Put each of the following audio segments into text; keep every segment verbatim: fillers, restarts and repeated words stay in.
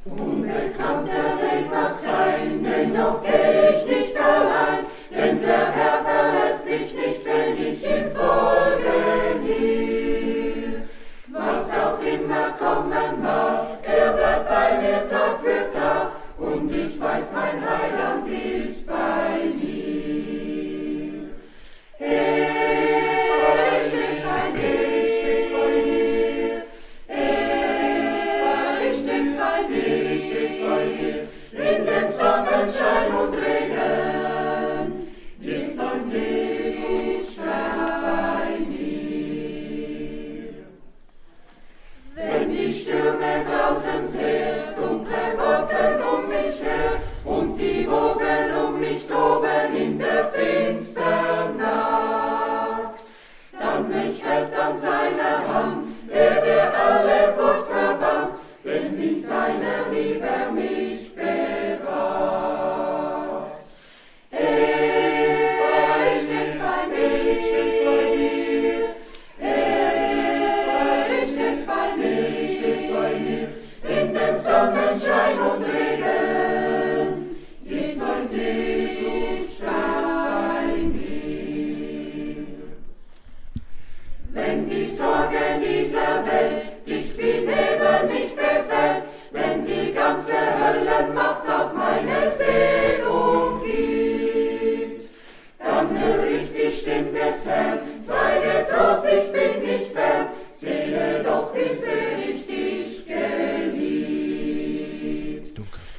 Unbekannter Weg mag sein, dennoch geh ich nicht allein, denn der Herr verlässt mich nicht, wenn ich ihm folgen will. Was auch immer kommen mag, er bleibt bei mir Tag für Tag, und ich weiß, mein Heiland ist bei mir. Er ist bei mir, stets bei mir. Er ist bei mir, stets bei mir, stets bei mir. In dem Sonnenschein und Regen ist mein Jesus stets bei mir. Wenn die Stürme draußen sehr, dunkle Wolken um mich her und die Wogen um mich toben in der finstern Nacht, dann mich hält an seiner Hand, der der alle Furcht verbannt, denn in seiner Liebe mich bewahrt. Er ist bei, stets bei mir, stets bei mir. Er ist bei, stets bei mir, stets bei mir. In dem Sonnenschein und Regen ist mein Jesus stets bei mir. Wenn die Sorge dieser Welt dicht wie Nebel mich befällt, wenn die ganze Höllenmacht auf meine Seele umgibt, dann höre ich die Stimme des Herrn, sei getrost, ich bin nicht fern, sehe doch, wie sehr ich dich geliebt.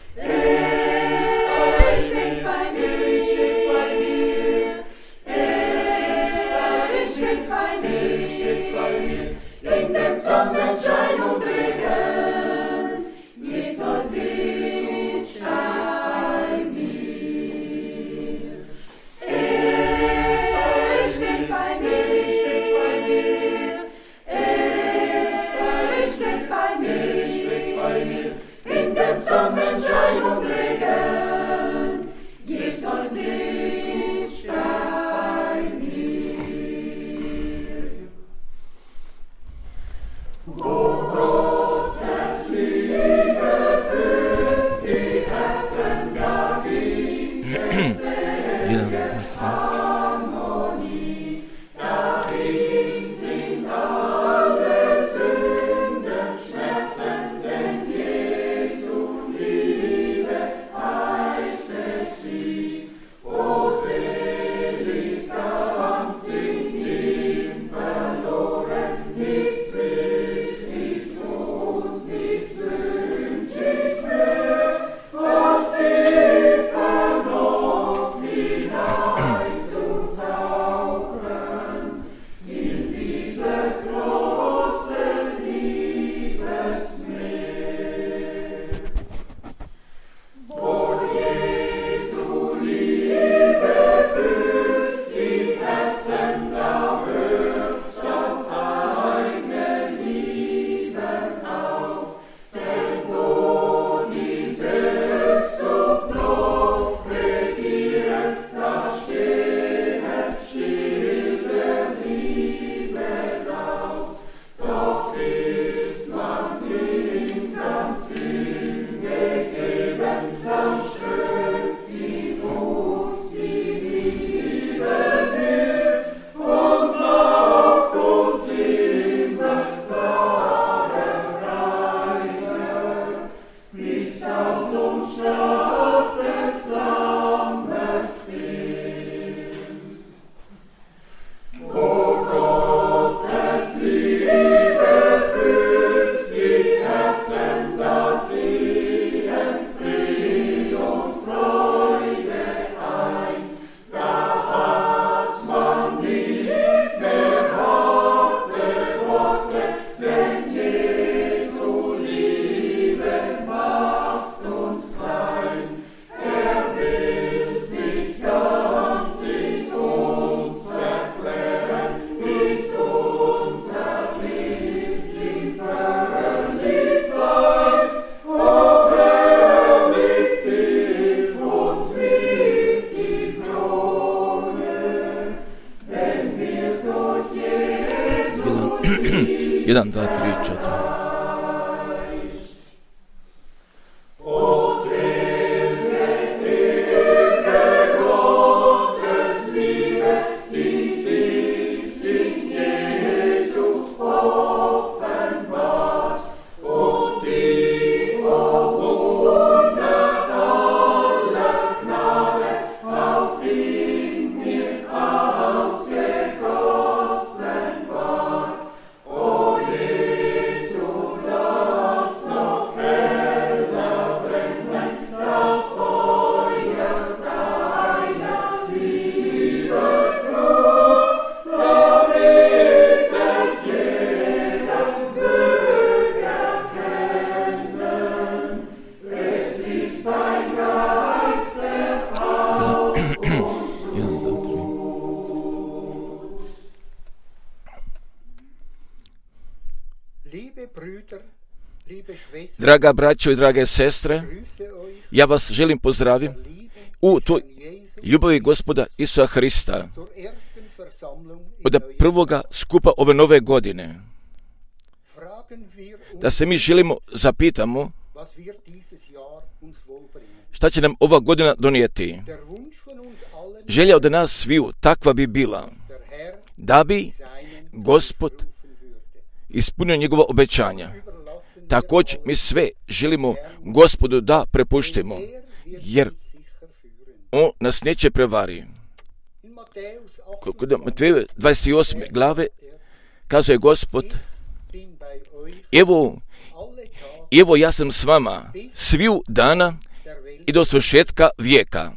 Er ist stets bei mir, stets bei mir. Er ist stets bei mir, stets bei mir. In dem Sonnenschein und Regen ist mein Jesus stets bei mir. Er ist stets bei mir, stets bei mir. Er ist stets bei mir, stets bei mir. In dem Sonnenschein und Regen ist mein Jesus stets bei mir. Wo Gottes Liebe füllt die Herzen, da gibt es Segen, Harmonie, darin sind alle Sünden, Schmerzen, denn Jesu Liebe heilte sie. O selig ganz in ihm verloren, nichts will ich und nichts wünsch ich mehr, aus tiefer Not hineinzutauchen in dieses große Liebesmeer. Wo Jesu Liebe füllt die Herzen, da hört das eigene Lieben auf, denn wo die Selbstsucht noch regiert, da steht still der Liebe Lauf. Doch ist man ihm ganz hingegeben, dann strömt in uns die Liebe mit und lockt uns immer klarer, reiner, bis aus uns Schlag des Lammes Bild. Wo Gottes Liebe füllt die Herzen, da ziehen Fried und Freude ein. Da hat man nicht mehr harte Worte, denn Jesu Liebe macht uns klein. Er will sich ganz in uns erklären, bis unser Liebling völlig bleibt. O herrlich zielt uns mit die Krone, wenn wir durch Jesu Jeden, dva, tri, četiri. Draga braćo i drage sestre, ja vas želim pozdraviti u toj ljubavi Gospoda Isusa Hrista od prvoga skupa ove nove godine. Da se mi želimo zapitamo šta će nam ova godina donijeti. Želja od nas sviju takva bi bila da bi Gospod ispunio njegova obećanja. Također mi sve želimo Gospodu da prepuštimo, jer on nas neće prevari. Kod Mateju dvadeset osme glave kazuje Gospod: Evo, evo ja sam s vama sviju dana i do svršetka vijeka.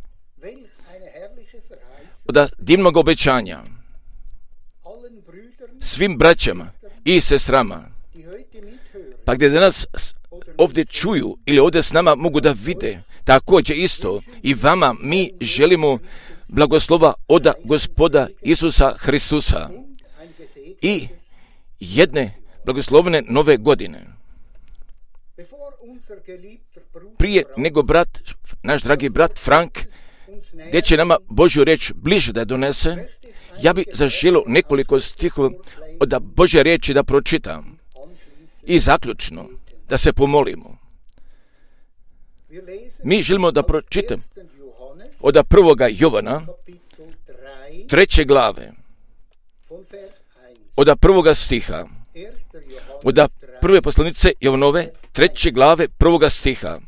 Od divnog obećanja svim braćama i sestrama, pa gdje danas ovdje čuju ili ovdje s nama mogu da vide, također isto i vama mi želimo blagoslova od Gospoda Isusa Hristusa i jedne blagoslovene nove godine. Prije nego brat, naš dragi brat Frank, gdje će nama Božju riječ bliže da donese, ja bi zaželio nekoliko stihova od Božje riječi da pročitam i zaključno da se pomolimo. Mi želimo da pročitam od prvoga Jovana, treće glave, od prvoga stiha, od prve poslanice Jovanove, treće glave, prvoga stiha.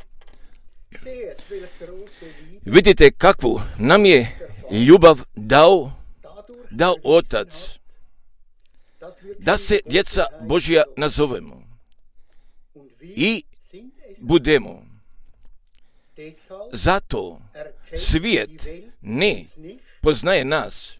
Vidite kakvu nam je ljubav dao, dao Otac, da se djeca Božja nazovemo i budemo. Zato svijet ne poznaje nas,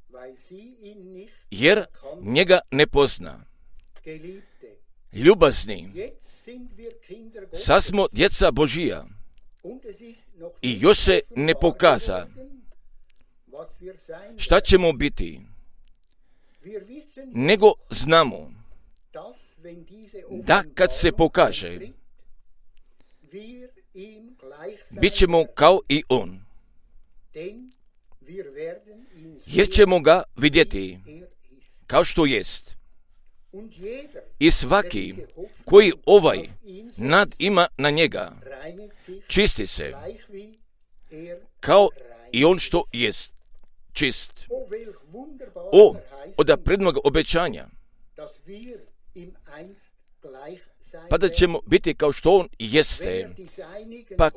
jer njega ne pozna. Ljubazni, sad smo djeca Božija i još se ne pokaza šta ćemo biti, nego znamo da kad se pokaže, bit ćemo kao i on, jer ćemo ga vidjeti kao što jest. I svaki koji ovaj nad ima na njega, čisti se kao i on što jest čist. O, od prednog obećanja, pa da ćemo biti kao što on jeste, pa,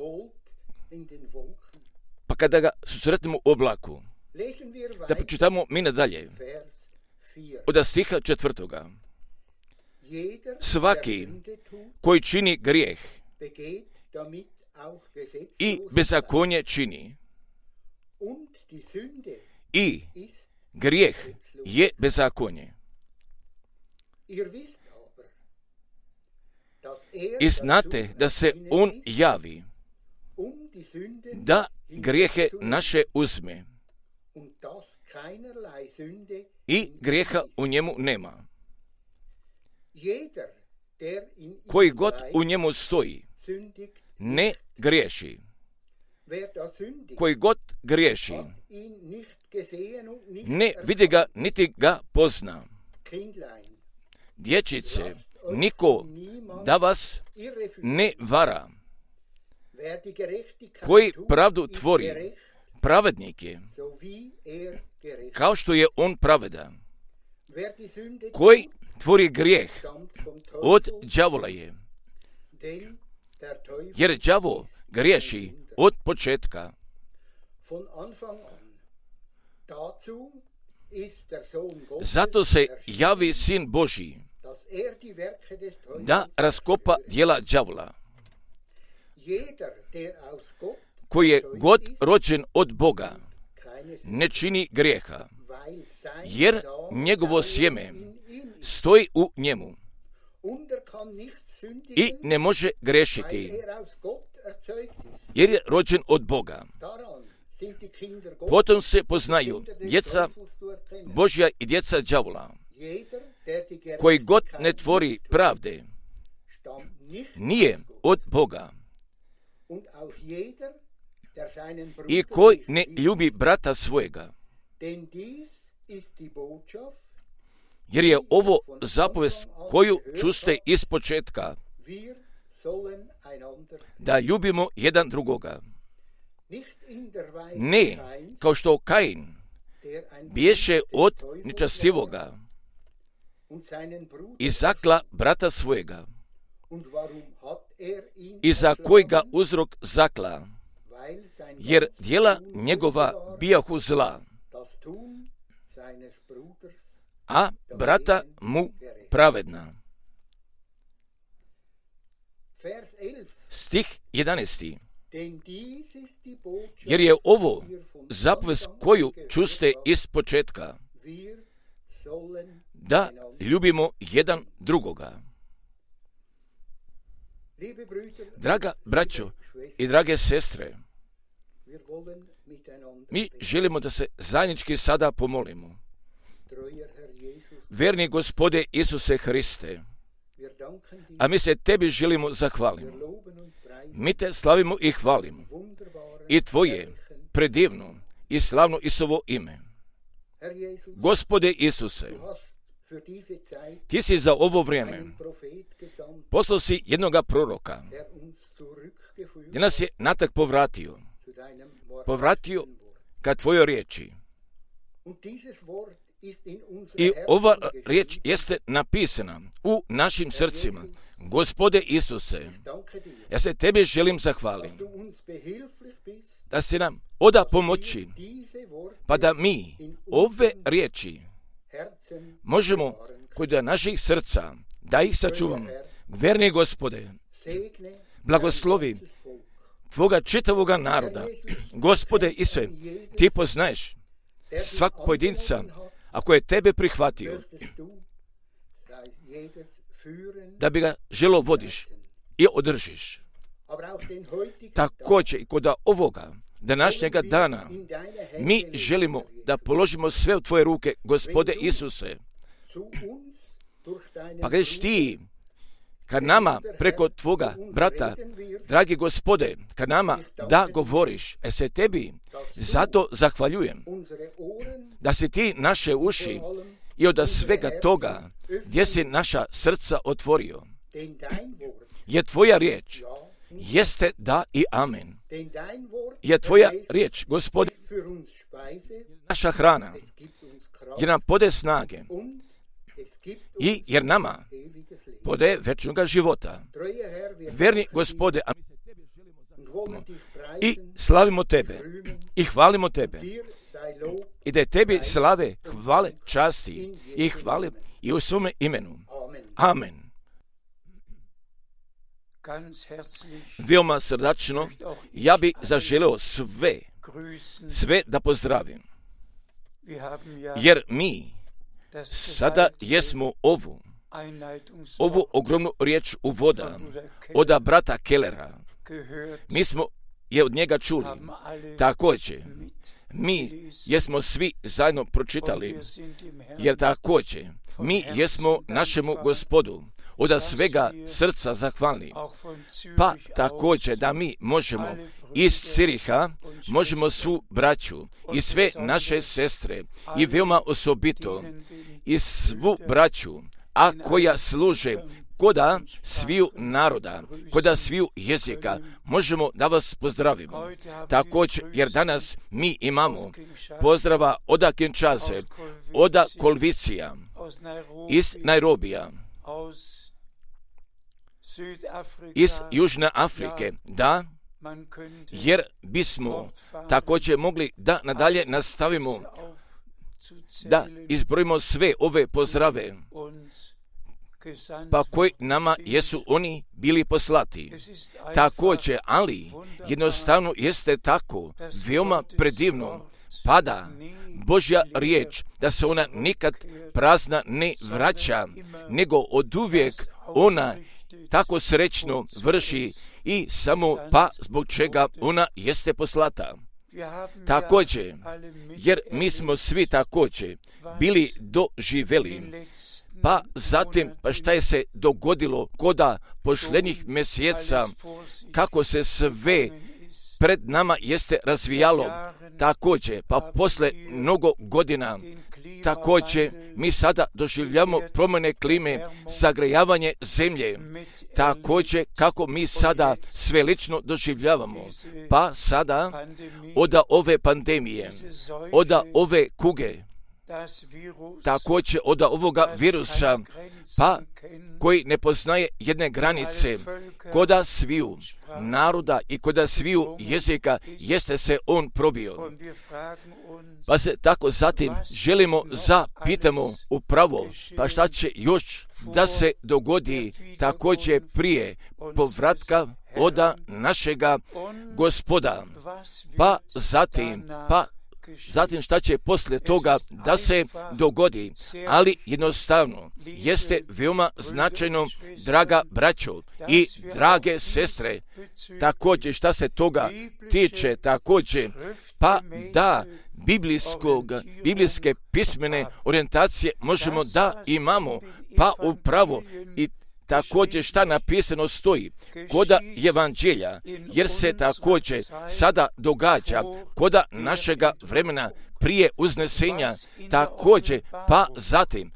pa kada ga susretnemo u oblaku. Da pročitamo mi nadalje od stiha četvrtoga. Svaki koji čini grijeh i bezakonje čini, i grijeh je bezakonje. I znate da se on javi da grijehe naše uzme i grijeha u njemu nema. Koji god u njemu stoji ne griješi. Koji god griješi ne vidi ga niti ga pozna. Dječice, niko da vas ne vara. Koji pravdu tvori, pravednik je, kao što je on pravedan. Koji tvori grijeh, od đavola je, jer đavo griješi od početka. Zato se javi Sin Božji, da raskopa djela đavola. Koji je god rođen od Boga, ne čini grijeha, jer njegovo sjeme stoji u njemu i ne može grešiti, jer je rođen od Boga. Potom se poznaju djeca Božja i djeca đavola. koji god ne tvori pravde, nije od Boga. I koji ne ljubi brata svojega. Jer je ovo zapovest koju čuste iz početka, da ljubimo jedan drugoga. Ne, kao što Kain bješe od nečastivoga i zakla brata svojega. I za kojega uzrok zakla? Jer djela njegova bijahu zla, a brata mu pravedna. Stih jedanaesti. Jer je ovo zapovest koju čuste iz početka, da ljubimo jedan drugoga. Draga braćo i drage sestre, mi želimo da se zajednički sada pomolimo. Verni Gospode Isuse Hriste, a mi se Tebi želimo zahvalimo. Mi Te slavimo i hvalimo. I Tvoje predivno i slavno Isusovo ime. Gospode Isuse, Ti si za ovo vrijeme poslao si jednoga proroka, gdje nas je natrag povratio, povratio ka Tvojoj riječi. I ova riječ jeste napisana u našim srcima. Gospode Isuse, ja se Tebi želim zahvaliti da si nam oda pomoći, pa da mi ove riječi možemo kod naših srca, da ih sačuvamo. Verni Gospode, blagoslovi Tvoga čitavoga naroda. Gospode Isuse, Ti poznaješ svak pojedinca, ako je Tebe prihvatio, da bi ga želo vodiš i održiš. Također i kod ovoga današnjega dana mi želimo da položimo sve u Tvoje ruke, Gospode Isuse. Pa gdješ Ti kad nama preko Tvoga brata, dragi Gospode, kad nama da govoriš, e se Tebi zato zahvaljujem da si Ti naše uši i od svega toga gdje si naša srca otvorio. Je Tvoja riječ jeste da i amen. Je Tvoja riječ, Gospode, naša hrana, jer nam pode snage i jer nama pode večnoga života. Verni Gospode, a i slavimo Tebe i hvalimo Tebe i da je Tebi slave, hvale, časti i hvale i u svome imenu. Amen. Veoma srdačno ja bi zaželeo sve, sve da pozdravim. Jer mi sada jesmo ovu, ovu ogromnu riječ uvoda od brata Kellera. Mi smo je od njega čuli. Također, mi jesmo svi zajedno pročitali, jer također mi jesmo našemu Gospodu od svega srca zahvalni. Pa također da mi možemo iz Ciriha, možemo svu braću i sve naše sestre i veoma osobito i svu braću, a koja služe koda sviju naroda, koda sviju jezika, možemo da vas pozdravimo. Također, jer danas mi imamo pozdrava oda Kinshase, oda Kolvicija, iz Nairobija, iz Južne Afrike, da, jer bismo također mogli da nadalje nastavimo, da izbrojimo sve ove pozdrave, pa koji nama jesu oni bili poslati. Također, ali jednostavno jeste tako, veoma predivno, pada Božja riječ, da se ona nikad prazna ne vraća, nego oduvijek ona tako srećno vrši i samo pa zbog čega ona jeste poslata. Također, jer mi smo svi također bili doživjeli Pa zatim, pa šta je se dogodilo koda posljednjih mjeseca, kako se sve pred nama jeste razvijalo, također, pa posle mnogo godina, također, mi sada doživljamo promjene klime, zagrejavanje zemlje, također, kako mi sada sve lično doživljavamo, pa sada, od ove pandemije, od ove kuge, također od ovoga virusa, pa koji ne poznaje jedne granice, koda sviju naroda i koda sviju jezika jeste se on probio. Pa se tako zatim želimo zapitamo upravo, pa šta će još da se dogodi također prije povratka oda našega Gospoda, pa zatim, pa Zatim šta će poslije toga da se dogodi, ali jednostavno jeste veoma značajno, draga braćo i drage sestre, također šta se toga tiče, također pa da biblijskog, biblijske pismene orijentacije možemo da imamo, pa upravo i također šta napisano stoji koda evanđelja, jer se također sada događa koda našega vremena prije uznesenja, također pa zatim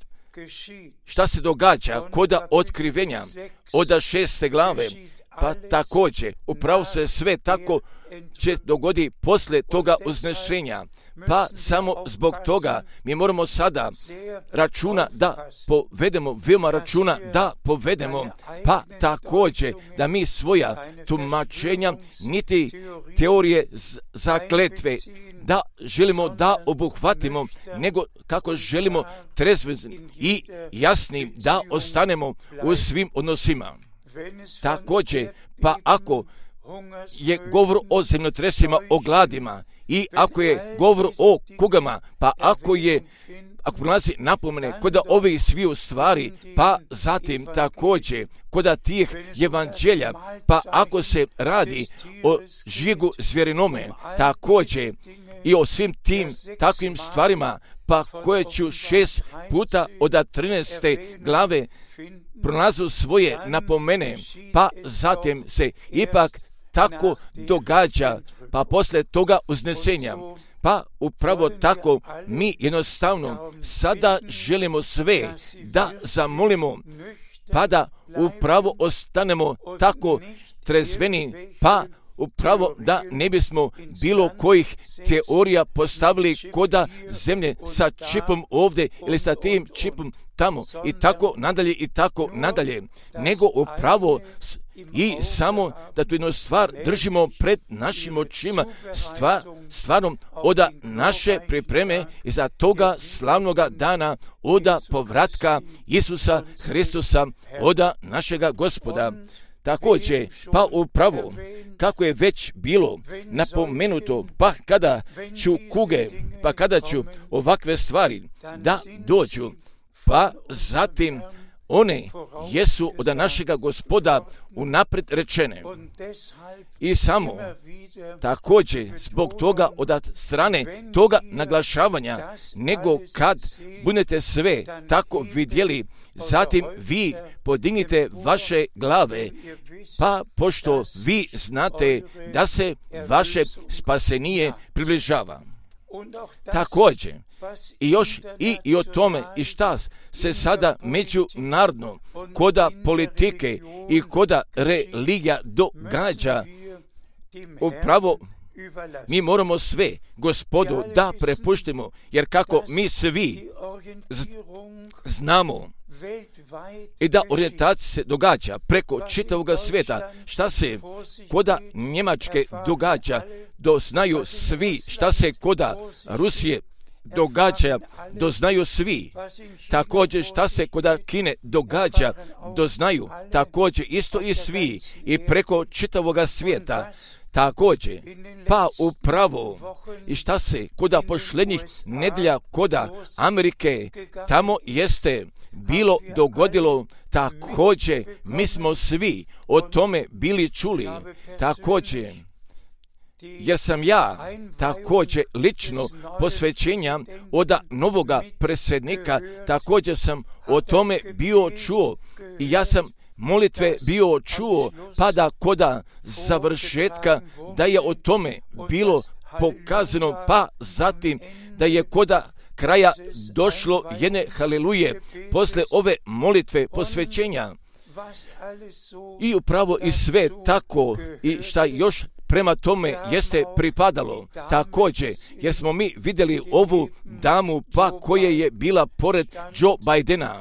šta se događa koda otkrivenja od šeste glave, pa također upravo se sve tako će dogodi posle toga uznešenja. Pa samo zbog toga mi moramo sada računa da povedemo, veoma računa da povedemo, pa također da mi svoja tumačenja, niti teorije zakletve, da želimo da obuhvatimo, nego kako želimo trezvim i jasnim da ostanemo u svim odnosima. Također, pa ako je govor o zemljotresima, o gladima, i ako je govor o kugama, pa ako je, ako prolazi napomene koda ovih sviju stvari, pa zatim također koda tih evanđelja, pa ako se radi o žigu zvjerinome, također i o svim tim takvim stvarima, pa koje ću šest puta od trinaeste glave pronazu svoje napomene, pa zatim se ipak tako događa, pa posle toga uznesenja. Pa upravo tako mi jednostavno sada želimo sve da zamolimo, pa da upravo ostanemo tako trezveni, pa upravo da ne bismo bilo kojih teorija postavili koda zemlje sa čipom ovdje ili sa tim čipom tamo i tako nadalje i tako nadalje, nego upravo i samo da tu jednu stvar držimo pred našim očima, stvar, stvarom oda naše pripreme i za toga slavnoga dana oda povratka Isusa Hristusa, oda našega Gospoda. Također, pa upravo, kako je već bilo napomenuto, pa kada ću kuge, pa kada ću ovakve stvari da dođu, pa zatim one jesu od našega Gospoda unaprijed rečene. I samo također zbog toga od strane toga naglašavanja, nego kad budete sve tako vidjeli, zatim vi podignite vaše glave, pa pošto vi znate da se vaše spasenije približava. Također, i još i, i o tome i šta se sada međunarodno koda politike i koda religija događa, upravo mi moramo sve Gospodu da prepuštimo, jer kako mi svi znamo i da orijentacija se događa preko čitavog svijeta, šta se koda Njemačke događa, doznaju svi, šta se koda Rusije događa, doznaju svi. Također šta se koda Kine događa, doznaju također isto i svi i preko čitavog svijeta. Također, pa upravo i šta se koda posljednjih nedjelja koda Amerike tamo jeste bilo dogodilo, također mi smo svi o tome bili čuli. Također jer sam ja također lično posvećenja od novoga predsjednika, također sam o tome bio čuo i ja sam molitve bio čuo, pa da koda završetka da je o tome bilo pokazano, pa zatim da je koda kraja došlo jedne haleluje posle ove molitve posvećenja. I upravo i sve tako i šta još prema tome jeste pripadalo također, jer smo mi vidjeli ovu damu pa koje je bila pored Joe Bidena.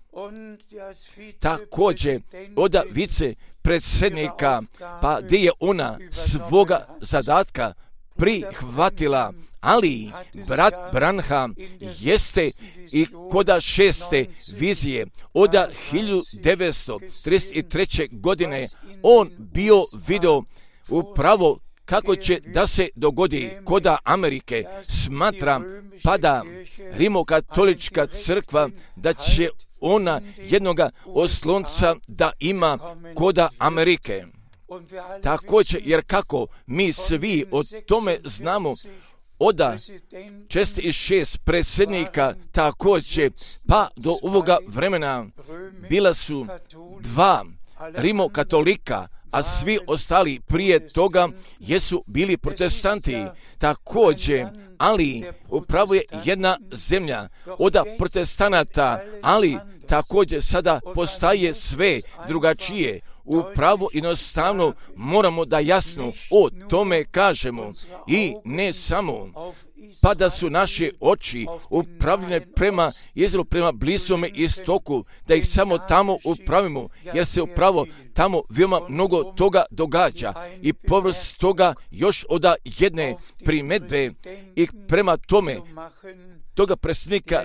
Također od vice predsjednika, pa gdje je ona svoga zadatka prihvatila, ali brat Branham jeste i koda šeste vizije od hiljadu devetsto trideset treće. godine on bio video upravo kako će da se dogodi koda Amerike. Smatram pa da Rimokatolička crkva da će ona jednoga oslonca da ima koda Amerike. Također, jer kako mi svi o tome znamo, oda četrdeset šest predsjednika također, pa do ovoga vremena bila su dva rimokatolika, a svi ostali prije toga jesu bili protestanti. Također, ali upravo je jedna zemlja od protestanata, ali također sada postaje sve drugačije. Upravo jednostavno moramo da jasno o tome kažemo i ne samo pa da su naše oči upravljene prema Izraelu, prema Blisome istoku, da ih samo tamo upravimo, jer se upravo tamo veoma mnogo toga događa i povrh toga još od jedne primedbe i prema tome toga predsjednika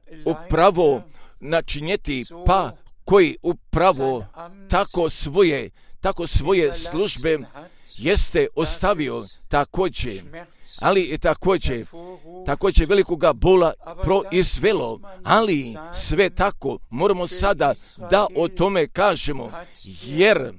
upravo načinjeti, pa koji upravo tako svoje, tako svoje službe jeste ostavio također, ali je također, također velikoga bola proizvelo, ali sve tako moramo sada da o tome kažemo, jer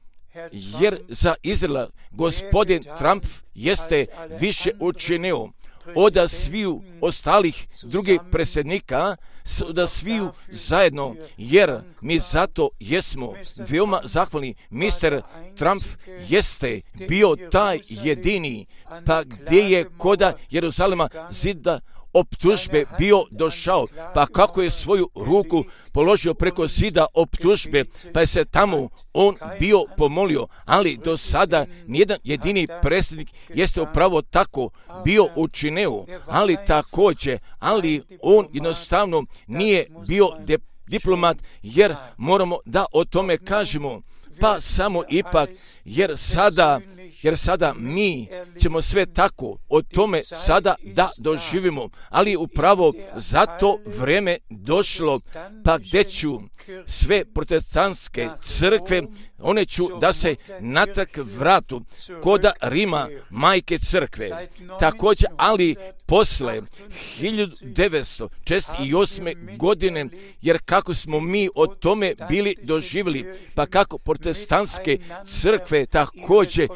jer za Izraela gospodin Trump jeste više učinio od sviju ostalih drugih predsjednika, od sviju zajedno, jer mi zato jesmo veoma zahvalni. mister Trump jeste bio taj jedini, pa gdje je koda Jeruzalema zida optužbe bio došao, pa kako je svoju ruku položio preko zida optužbe, pa je se tamo on bio pomolio, ali do sada nijedan jedini predsjednik jeste upravo tako bio učinio, ali također, ali on jednostavno nije bio de, diplomat, jer moramo da o tome kažemo, pa samo ipak, jer sada jer sada mi ćemo sve tako o tome sada da doživimo, ali upravo za to vreme došlo, pa gdje ću sve protestantske crkve, one ću da se natrag vratu koda Rima, majke crkve. Također, ali posle hiljadu devetsto četrdeset osme. godine, jer kako smo mi o tome bili doživjeli, pa kako protestantske crkve također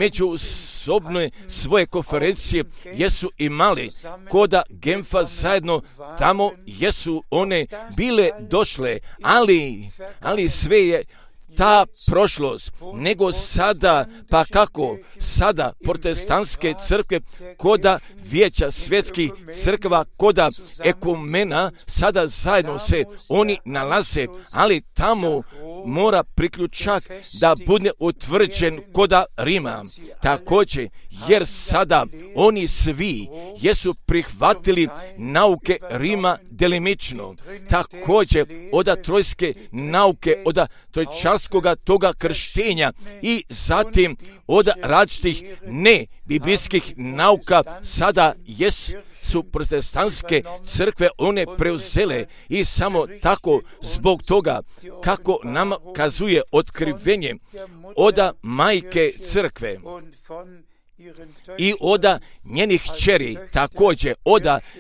međusobne svoje konferencije jesu imali koda Genfa zajedno, tamo jesu one bile došle, ali, ali sve je ta prošlost, nego sada, pa kako sada protestantske crkve koda vijeća svjetskih crkva, koda ekumena, sada zajedno se oni nalaze, ali tamo mora priključak da bude utvrđen koda Rima. Također, jer sada oni svi jesu prihvatili nauke Rima delimično. Također, od trojske nauke, od trojčarskoga toga krštenja i zatim od različitih ne biblijskih nauka sada jesu su protestantske crkve one preuzele i samo tako zbog toga kako nam kazuje otkrivenje od majke crkve i od njenih kćeri, također od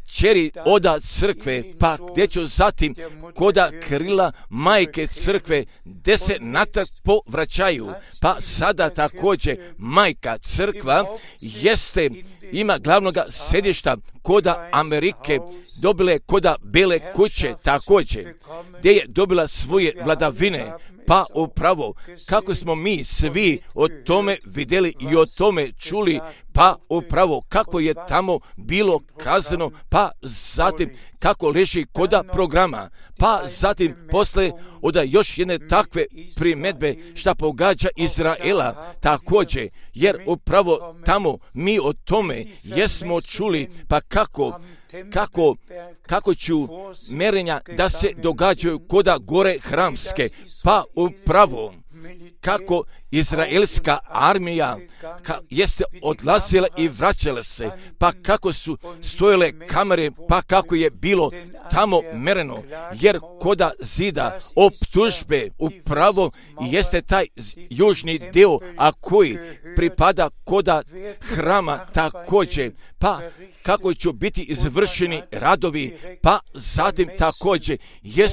čeri oda crkve, pa gdje ću zatim koda krila majke crkve, gdje se natrag povraćaju, pa sada također majka crkva jeste, ima glavnoga sedišta koda Amerike, dobile koda Bele kuće također, gdje je dobila svoje vladavine. Pa upravo kako smo mi svi o tome vidjeli i o tome čuli, pa upravo kako je tamo bilo kazano, pa zatim kako leži koda programa, pa zatim posle oda još jedne takve primjedbe šta pogađa Izraela također, jer upravo tamo mi o tome jesmo čuli, pa kako Kako, kako ću merenja da se događaju koda gore hramske, pa upravo kako izraelska armija ka, jeste odlazila i vraćala se, pa kako su stojile kamere, pa kako je bilo tamo mereno, jer koda zida optužbe upravo jeste taj južni dio, a koji pripada koda hrama također, pa kako će biti izvršeni radovi, pa zatim također jes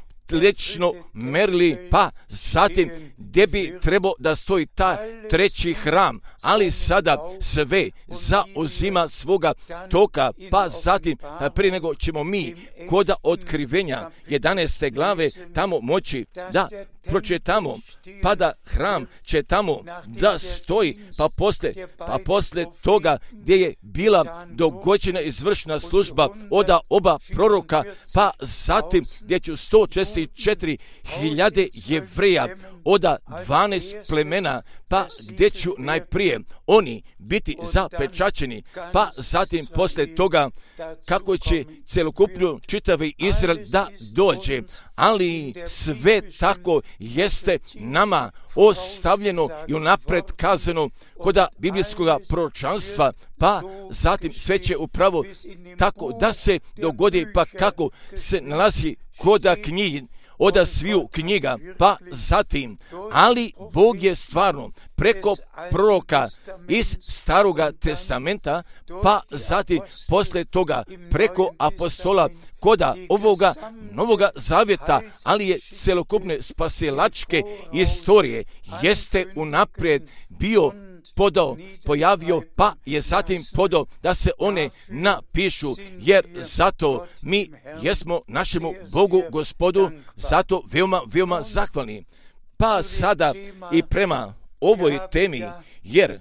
tlično merili, pa zatim gdje bi trebao da stoji taj treći hram, ali sada sve zauzima svoga toka, pa zatim prije nego ćemo mi koda otkrivenja jedanaeste glave tamo moći da pročitamo, pa da hram će tamo da stoji, pa posle, pa posle toga gdje je bila dogođena izvršna služba oda oba proroka, pa zatim gdje će sto četrdeset četiri hiljade Jevreja oda dvanaest plemena, pa gdje ću najprije oni biti zapečaćeni, pa zatim posle toga kako će celokupno čitavi Izrael da dođe, ali sve tako jeste nama ostavljeno i unapred kazano koda biblijskoga proročanstva, pa zatim sve će upravo tako da se dogodi, pa kako se nalazi koda knjigi, oda sviju knjiga, pa zatim, ali Bog je stvarno preko proroka iz Staroga testamenta, pa zatim posle toga preko apostola koda ovoga Novoga zavjeta, ali je celokupne spasilačke istorije jeste unaprijed bio podao, pojavio, pa je zatim podao da se one napišu, jer zato mi jesmo našemu Bogu Gospodu zato veoma, veoma zahvalni. Pa sada i prema ovoj temi, jer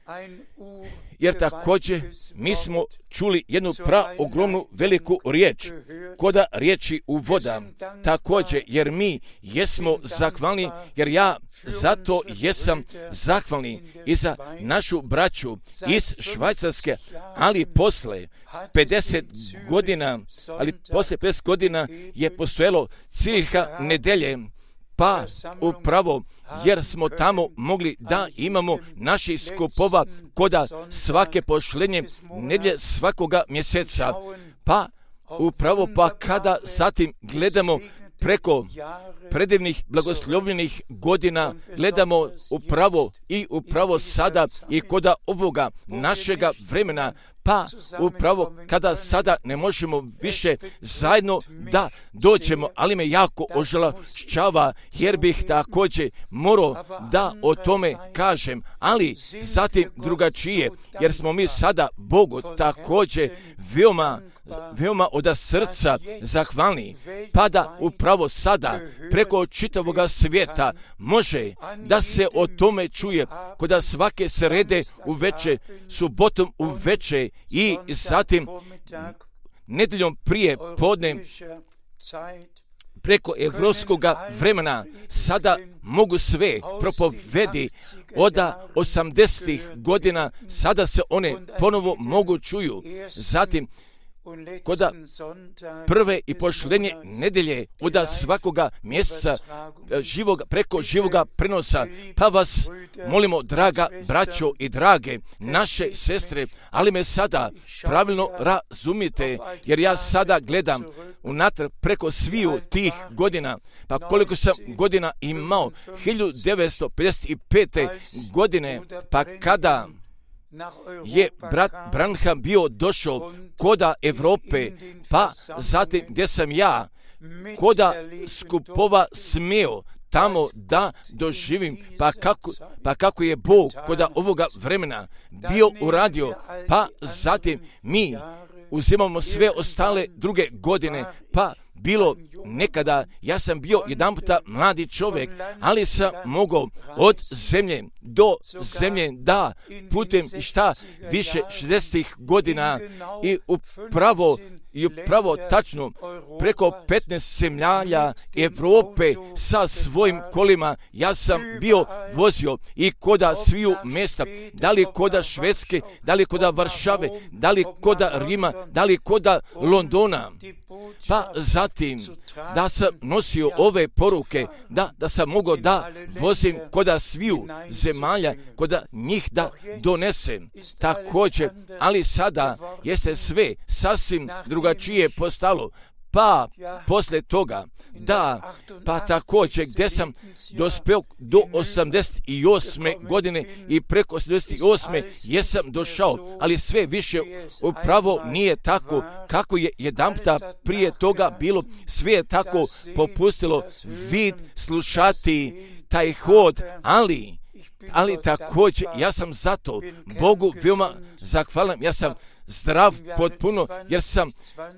jer također mi smo čuli jednu praogromnu veliku riječ, koda riječi u voda, također jer mi jesmo zahvalni, jer ja zato jesam zahvalni i za našu braću iz Švajcarske, ali posle pedeset godina, ali posle pedeset godina je postojalo Ciriha nedelje, pa upravo jer smo tamo mogli da imamo naših skupova koda svake pošlenje nedjelje svakoga mjeseca, pa upravo pa kada zatim gledamo preko predivnih blagoslovljenih godina, gledamo upravo i upravo sada i koda ovoga našega vremena, pa upravo kada sada ne možemo više zajedno da dođemo, ali me jako ožalošćava jer bih također morao da o tome kažem, ali zatim drugačije, jer smo mi sada Bogu također veoma veoma od srca zahvalni, pa da upravo sada preko čitavoga svijeta može da se o tome čuje koda svake srede u veče, subotom u veče i zatim nedeljom prije podne preko evropskoga vremena sada mogu sve propovedi od osamdesetih godina, sada se one ponovo mogu čuju. Zatim koda prve i pošlenje nedelje od svakoga mjeseca živoga, preko živoga prenosa, pa vas molimo, draga braćo i drage naše sestre, ali me sada pravilno razumite, jer ja sada gledam unatrag preko sviju tih godina, pa koliko sam godina imao, hiljadu devetsto pedeset pete godine, pa kada je brat Branham bio došao koda Evrope, pa zatim gdje sam ja koda skupova smio tamo da doživim, pa kako, pa kako je Bog koda ovoga vremena bio uradio, pa zatim mi uzimamo sve ostale druge godine, pa bilo nekada, ja sam bio jedan puta mladi čovjek, ali sam mogao od zemlje do zemlje da putem šta više šezdesetih godina i upravo i upravo tačno preko petnaest zemlja Evrope sa svojim kolima ja sam bio vozio i koda sviju mjesta, da li koda Švedske, da li koda Varšave, da li koda Rima, da li koda Londona. Pa zatim da sam nosio ove poruke, da, da sam mogao da vozim koda sviju zemalja, koda njih da donesem. Također, ali sada jeste sve sasvim drugačije postalo. Pa posle toga, da, pa također gdje sam dospeo do osamdeset osme godine i preko osamdeset osme jesam došao, ali sve više upravo nije tako kako je jedanputa prije toga bilo, sve je tako popustilo, vid slušati taj hod, ali ali također ja sam zato Bogu veoma zahvalan, ja sam zdrav potpuno, jer sam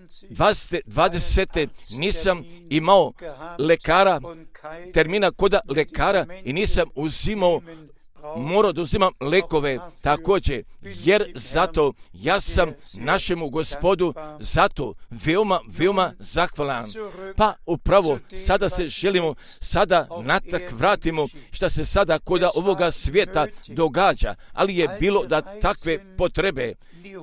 dvadesete nisam imao lekara, termina koda lekara i nisam uzimao, morao da uzimam lekove također, jer zato ja sam našemu Gospodu zato veoma, veoma zahvalan. Pa upravo sada se želimo, sada natrag vratimo šta se sada koda ovoga svijeta događa, ali je bilo da takve potrebe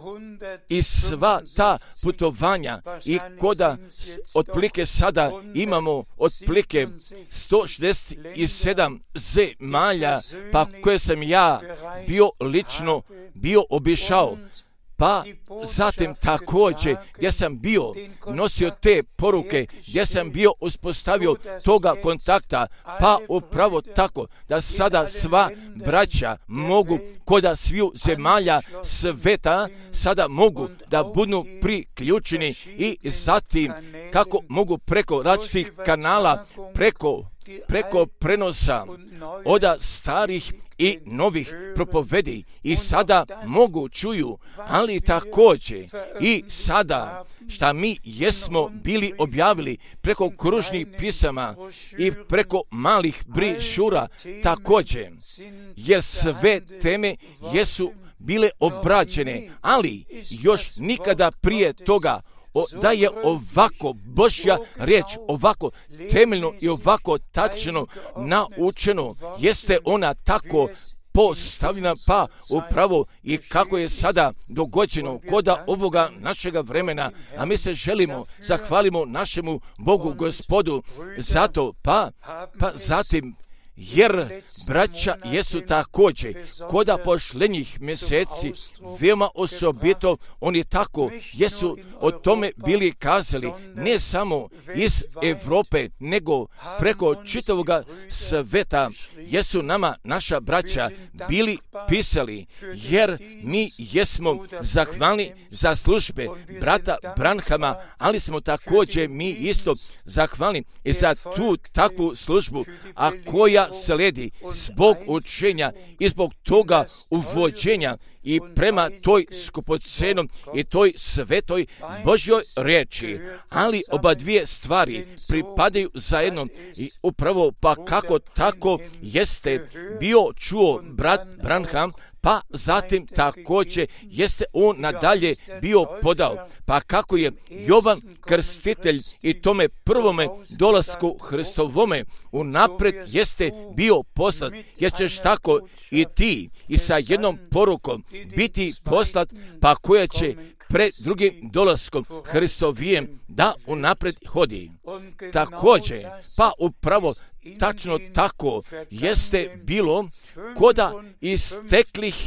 i sva ta putovanja i koda otplike sada imamo otplike sto šezdeset sedam zemalja, pa koje sam ja bio lično bio obišao. Pa zatim također gdje sam bio nosio te poruke, gdje sam bio uspostavio toga kontakta, pa upravo tako da sada sva braća mogu koda sviju zemalja sveta sada mogu da budu priključeni i zatim kako mogu preko različitih kanala, preko preko prenosa oda starih i novih propovedi i sada mogu čuju, ali također i sada šta mi jesmo bili objavili preko kružnih pisama i preko malih brišura također, jer sve teme jesu bile obrađene, ali još nikada prije toga O, da je ovako Božja riječ, ovako temeljno i ovako tačno naučeno, jeste ona tako postavljena, pa upravo i kako je sada dogođeno koda ovoga našega vremena, a mi se želimo, zahvalimo našemu Bogu Gospodu, zato pa, pa zatim jer braća jesu također koda pošlenjih mjeseci veoma osobito oni tako jesu o tome bili kazali ne samo iz Evrope nego preko čitavoga sveta jesu nama naša braća bili pisali, jer mi jesmo zahvalni za službe brata Branhama, ali smo također mi isto zahvalni i za tu takvu službu, a koja sledi zbog učenja i zbog toga uvođenja i prema toj skupocenom i toj svetoj Božjoj riječi. Ali oba dvije stvari pripadaju zajedno i upravo pa kako tako jeste bio čuo brat Branham, pa zatim također jeste on nadalje bio podao. Pa kako je Jovan Krstitelj i tome prvome dolasku Hristovome unapred jeste bio poslat, jer ćeš tako i ti i sa jednom porukom biti poslat, pa koja će pred drugim dolaskom Hristovijem da unapred hodi. Također, pa upravo tačno tako jeste bilo koda isteklih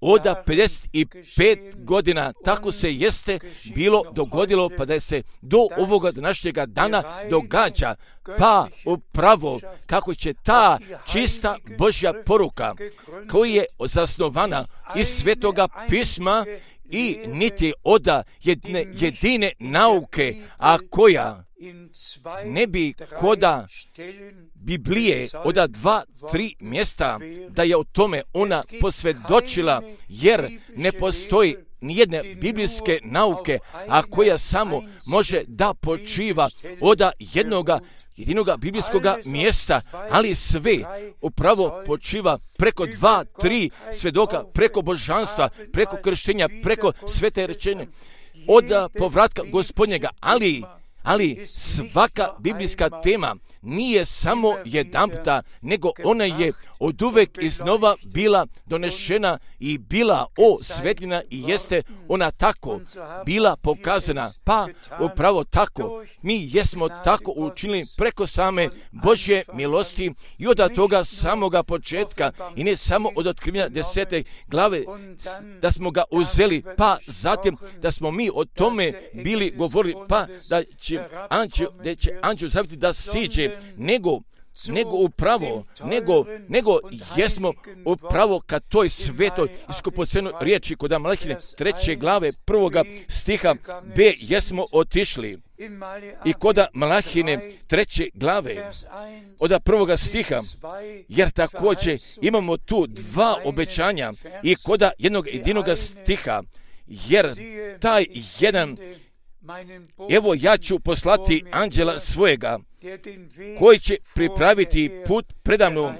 oda pedeset pet godina, tako se jeste bilo dogodilo, pa da se do ovoga današnjega dana događa, pa upravo kako će ta čista Božja poruka, koja je zasnovana iz Svetoga pisma i niti oda jedne jedine nauke, a koja ne bi koda Biblije oda dva, tri mjesta da je o tome ona posvjedočila, jer ne postoji nijedne biblijske nauke, a koja samo može da počiva oda jednoga jedinoga biblijskoga mjesta, ali sve upravo počiva preko dva, tri svjedoka, preko božanstva, preko krštenja, preko svete rečenja, od povratka Gospodnjega, ali Ali svaka biblijska tema nije samo jedanputa, nego ona je oduvek iznova bila donešena i bila osvetljena i jeste ona tako bila pokazana. Pa upravo tako mi jesmo tako učinili preko same Božje milosti i od toga samoga početka i ne samo od otkrivanja desete glave da smo ga uzeli, pa zatim da smo mi o tome bili govorili, pa da će anđel, da će anđel zaviti da siđe, nego nego upravo, nego, nego jesmo upravo ka toj svetoj iskopocenoj riječi kod Malahine treće glave prvoga stiha B jesmo otišli. I kod Malahine treće glave od prvoga stiha, jer također imamo tu dva obećanja i kod jednog jedinoga stiha, jer taj jedan, evo ja ću poslati anđela svojega, koji će pripraviti put predamnom.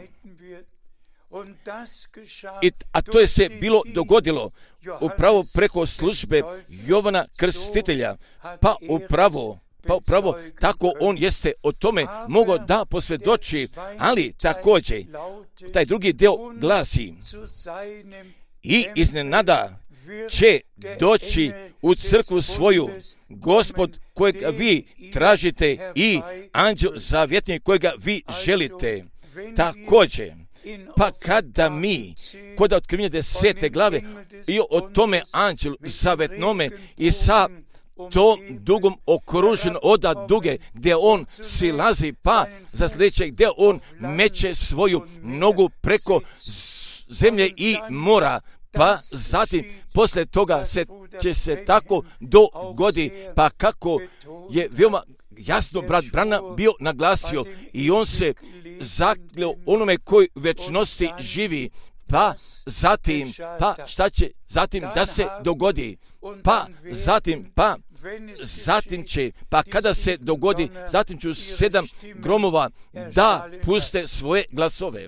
I, a to je se bilo dogodilo upravo preko službe Jovana Krstitelja, pa upravo, pa upravo tako on jeste o tome mogao da posvjedoči, ali također taj drugi deo glasi i iznenada će doći u crkvu svoju Gospod kojeg vi tražite i anđel zavjetnik kojega vi želite. Također, pa kada mi kod otkrivenja desete glave i o tome anđelu zavjetnome i sa tom dugom okružen oda duge gdje on silazi, pa za sljedeće gdje on meće svoju nogu preko zemlje i mora, pa zatim poslije toga se, će se tako dogodi, pa kako je veoma jasno brat Branham bio naglasio i on se zakljao onome koji u večnosti živi, pa zatim, pa šta će zatim da se dogodi, pa zatim, pa zatim će, pa kada se dogodi, zatim ću sedam gromova da puste svoje glasove.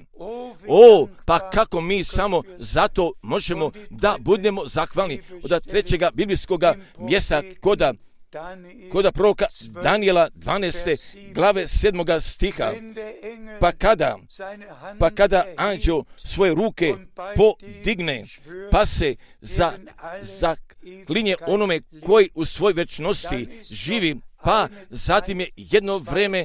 O, pa kako mi samo zato možemo da budemo zahvalni od trećega biblijskoga mjesta koda koda proroka Danijela dvanaeste glave sedmoga stiha, pa kada, pa kada anđel svoje ruke podigne, pa se za, za klinje onome koji u svoj večnosti živi, pa zatim je jedno vreme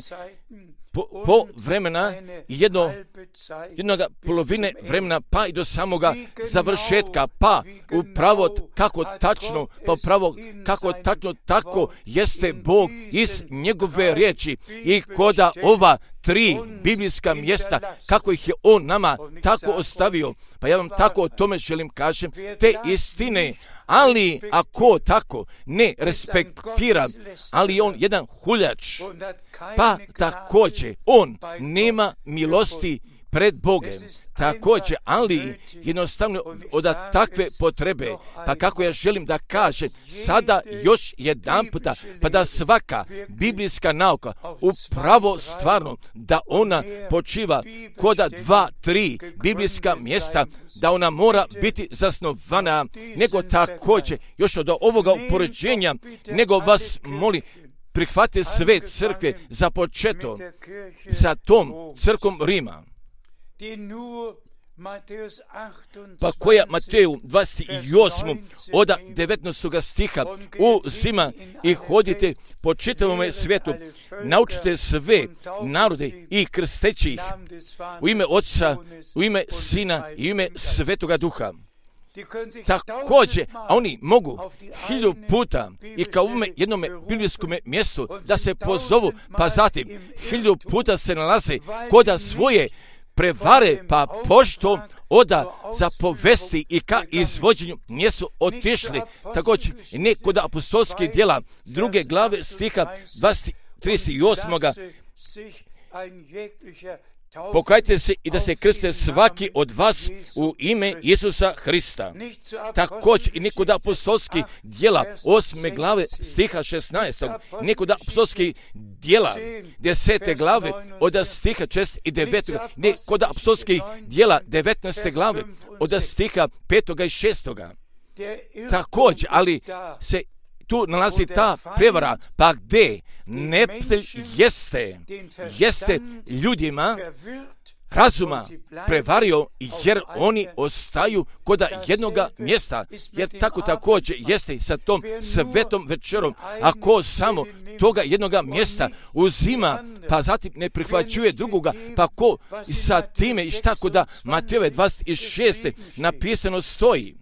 po, po vremena jedno, jednoga polovine vremena pa i do samoga završetka, pa upravo kako tačno, pa upravo kako tačno tako jeste Bog iz njegove riječi i koda ova tri biblijska mjesta, kako ih je on nama tako ostavio, pa ja vam tako o tome želim kažem, te istine, ali ako tako ne respektira, ali on jedan huljač, pa također on nema milosti pred Bogem, također, ali jednostavno od takve potrebe, pa kako ja želim da kažem sada još jedan puta, pa da svaka biblijska nauka upravo stvarno da ona počiva koda dva, tri biblijska mjesta, da ona mora biti zasnovana, nego također još od ovoga upoređenja, nego vas molim, prihvate sve crkve za početo sa tom crkom Rima, pa koja Mateju dvadeset osam od devetnaestog stiha uzima i hodite po čitavome svijetu, naučite sve narode i krsteći ih u ime Otca, u ime Sina i u ime Svetoga Duha. također, a oni mogu hiljadu puta i kao u ovome jednome biblijskome mjestu da se pozovu, pa zatim hiljadu puta se nalaze koda svoje prevare, pa pošto oda za povesti i ka izvođenju nisu otišli. Također, ne kod apostolskih djela druge glave stiha trideset osam. Pokajte se i da se krste svaki od vas u ime Isusa Hrista. Također i nikod apostolskih djela osme glave stiha šesnaest. Nikod apostolskih djela desete glave od stiha šest i devet. Nikod apostolskih djela devetnaeste glave od stiha petoga i šestoga. Također, ali se tu nalazi ta prevara, pa gdje neprijatelj jeste, jeste ljudima razuma prevario, jer oni ostaju kod jednoga mjesta, jer tako također jeste sa tom svetom večerom, ako samo toga jednoga mjesta uzima, pa zatim ne prihvaćuje drugoga, pa ko sa time i šta kod Matejove dvadeset šest napisano stoji.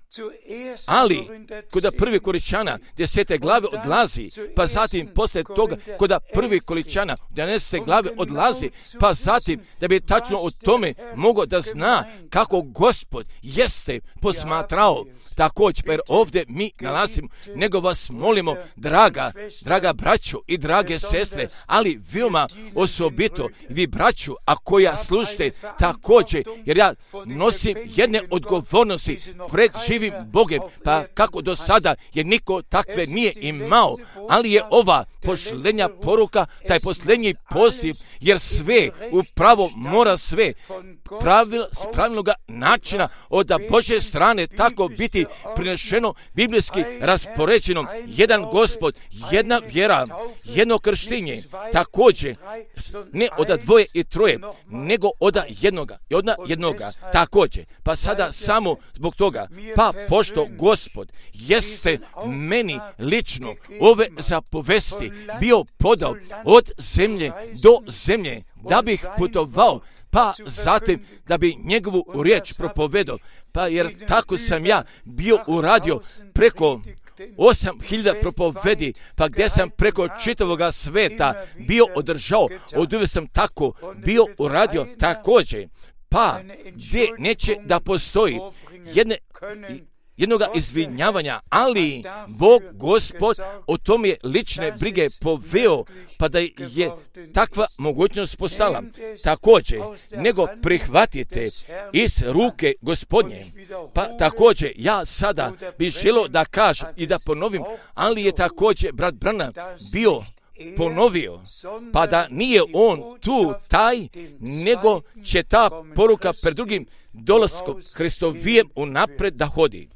Ali, kod prvi Korinčana desete glave odlazi, pa zatim posle toga kod prvi Korinčana jedanaeste glave odlazi, pa zatim da bi tačno o tome mogao da zna kako Gospod jeste posmatrao. Također, pa jer ovdje mi nalazimo, nego vas molimo, draga, draga braćo i drage sestre, ali veoma osobito vi braću, a koja slušate također, jer ja nosim jedne odgovornosti pred živim Bogem, pa kako do sada je niko takve nije imao, ali je ova posljednja poruka, taj posljednji poziv, jer sve upravo mora sve pravil, s pravilnog načina od Božje strane tako biti prinešeno, biblijski raspoređeno, jedan Gospod, jedna vjera, jedno krštenje, također ne od dvoje i troje, nego od jednoga i od jednoga, također, pa sada samo zbog toga, pa pošto Gospod jeste meni lično ove zapovesti bio podao od zemlje do zemlje, da bih putovao, pa zatim da bi njegovu riječ propovedao, pa jer tako sam ja bio uradio preko osam hiljada propovedi, pa gdje sam preko čitavoga sveta bio održao, od uvijek sam tako bio uradio također, pa gdje neće da postoji jedne jednoga izvinjavanja, ali Bog Gospod o tom je lične brige poveo, pa da je takva mogućnost postala. Također, nego prihvatite iz ruke Gospodnje. Pa također, ja sada bih želio da kažem i da ponovim, ali je također brat Branham bio ponovio, pa da nije on tu taj, nego će ta poruka pred drugim dolaskom Hristovijem unapred da hodi.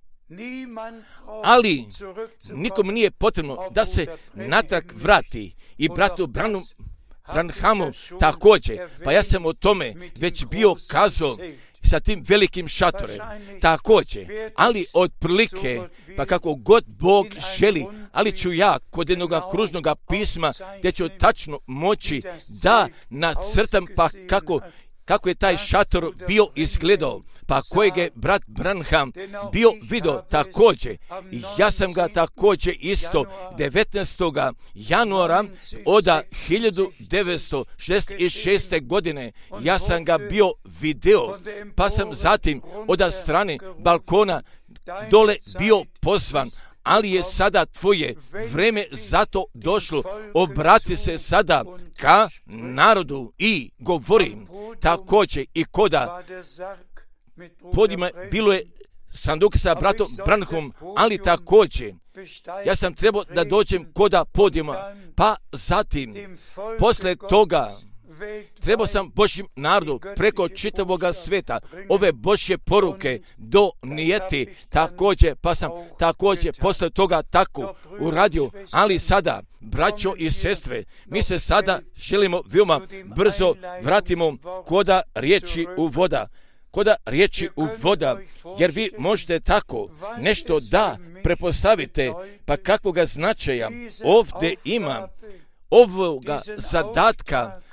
Ali nikom nije potrebno da se natrag vrati i bratu Branu, Branhamu također, pa ja sam o tome već bio kazao sa tim velikim šatorem, također, ali otprilike, pa kako god Bog želi, ali ću ja kod jednog kružnog pisma, gdje ću tačno moći da nacrtam, pa kako kako je taj šator bio izgledao, pa kojeg je brat Branham bio vidio također. I ja sam ga također isto devetnaestog januara od hiljadu devetsto šezdeset šeste. godine ja sam ga bio video, pa sam zatim od strane balkona dole bio pozvan, ali je sada tvoje vreme zato došlo, obrati se sada ka narodu i govori. Također i koda podima bilo je sanduk sa bratom Branhamom, ali također ja sam trebao da dođem koda podijuma, pa zatim posle toga trebao sam Božjem narodu preko čitavoga sveta ove Božje poruke donijeti također, pa sam također posle toga tako uradio, ali sada, braćo i sestre, mi se sada želimo veoma brzo vratimo koda riječi u voda, koda riječi u voda, jer vi možete tako nešto da prepostavite, pa kakvoga značaja ovdje ima ovoga zadatka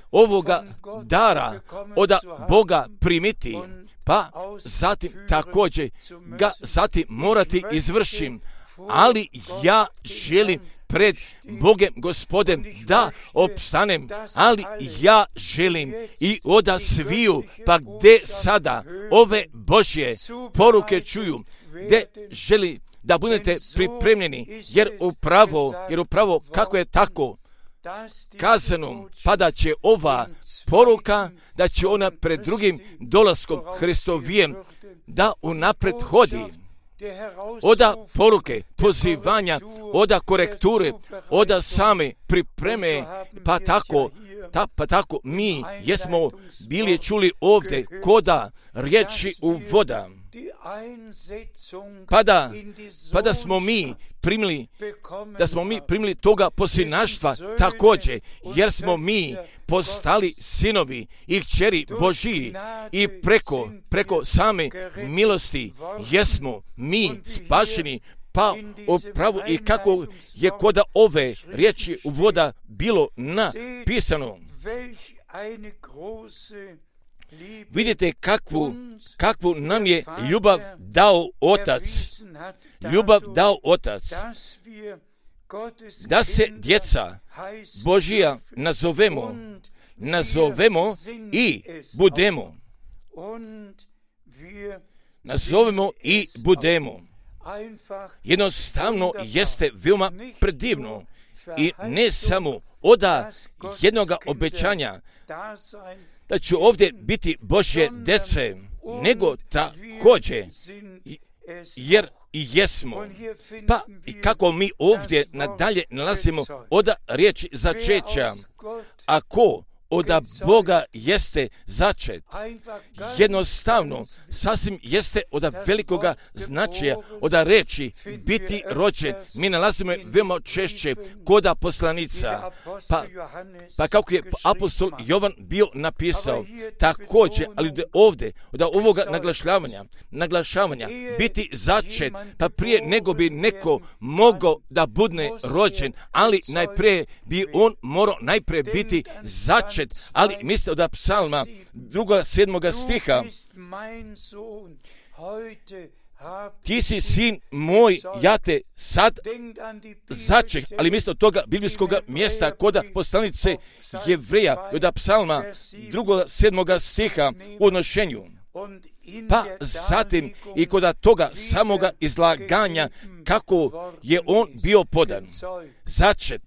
ovoga dara od Boga primiti, pa zatim također ga zatim morati izvršim. Ali ja želim pred Bogem Gospodem da opstanem, ali ja želim i oda sviju, pa gdje sada ove Božje poruke čuju, gdje želi da budete pripremljeni, jer upravo, jer upravo kako je tako kazano, pa da će ova poruka, da će ona pred drugim dolaskom Hristovijem da unapred hodi. Oda poruke, pozivanja, oda korekture, oda same pripreme, pa tako, ta, pa tako mi jesmo bili čuli ovdje koda riječi u voda. Pa da, pa da smo mi primili, da smo mi primili toga posinaštva također, jer smo mi postali sinovi i kćeri Božiji i preko, preko same milosti jesmo mi spašeni. Pa upravo i kako je koda ove riječi u voda bilo napisano. Vidite kakvu, kakvu nam je ljubav dao Otac. Ljubav dao Otac. Da se djeca Božija nazovemo, nazovemo i budemo. Nazovemo i budemo. Jednostavno jeste veoma predivno i ne samo oda jednoga obećanja da će ovdje biti Božje dece, nego također, jer i jesmo. Pa i kako mi ovdje nadalje nalazimo oda riječi začeća, ako oda Boga jeste začet, jednostavno sasvim jeste oda velikoga značaja, oda reči biti rođen. Mi nalazimo veoma češće koda poslanica, pa, pa kako je apostol Jovan bio napisao, također, ali ovdje, od ovoga naglašavanja, naglašavanja, biti začet, pa prije nego bi neko mogao da budne rođen, ali najprije bi on morao najprije biti začet. Ali mislite od psalma druga sedmoga stiha, ti si sin moj, ja te sad začek, ali mislite od toga biblijskog mjesta koda poslanice Jevreja od psalma druga sedmoga stiha u odnošenju. Pa zatim i kod toga samoga izlaganja kako je on bio podan, začet.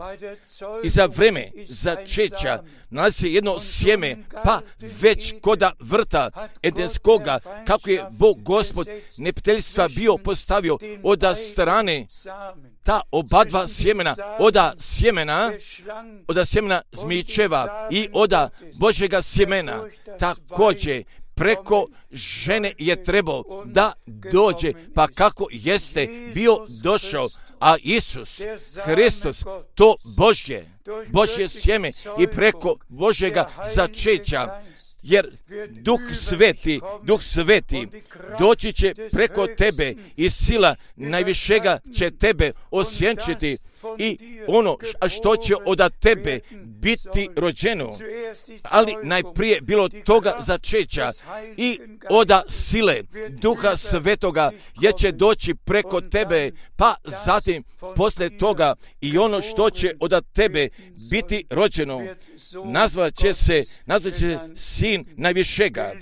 I za vreme začeća nalazi se jedno sjeme, pa već koda vrta Edenskoga, kako je Bog Gospod neprijateljstva bio postavio od strane ta oba dva sjemena, oda sjemena, oda sjemena zmičeva i oda Božjega sjemena, također preko žene je trebao da dođe, pa kako jeste bio došao, a Isus Hristos, to Božje, Božje sjeme i preko Božjega začeća, jer Duh Sveti, Duh Sveti doći će preko tebe i sila najvišega će tebe osjenčiti i ono što će od tebe biti rođeno, ali najprije bilo toga začeća i oda sile Duha Svetoga je će doći preko tebe, pa zatim posle toga i ono što će od tebe biti rođeno nazvat će se, nazvat će se sin najvišega.